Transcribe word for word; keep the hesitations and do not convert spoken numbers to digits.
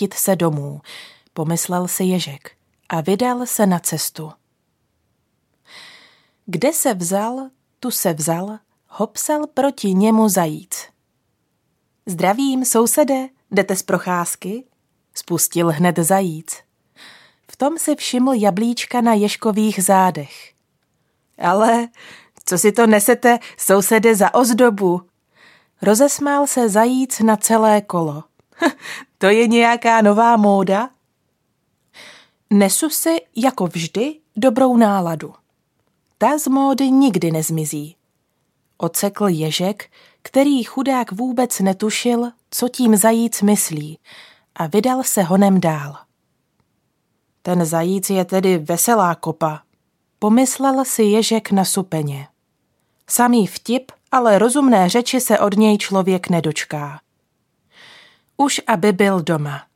vrátit se domů, pomyslel si Ježek a vydal se na cestu. Kde se vzal, tu se vzal, hopsal proti němu zajíc. Zdravím, sousede, jdete z procházky? Spustil hned zajíc. V tom si všiml jablíčka na Ježkových zádech. Ale co si to nesete, sousede, za ozdobu? Rozesmál se zajíc na celé kolo. To je nějaká nová móda? Nesu si, jako vždy, dobrou náladu. Ta z módy nikdy nezmizí. Ocekl Ježek, který chudák vůbec netušil, co tím zajíc myslí, a vydal se honem dál. Ten zajíc je tedy veselá kopa, pomyslel si Ježek na supeně. Samý vtip, ale rozumné řeči se od něj člověk nedočká. Už aby byl doma.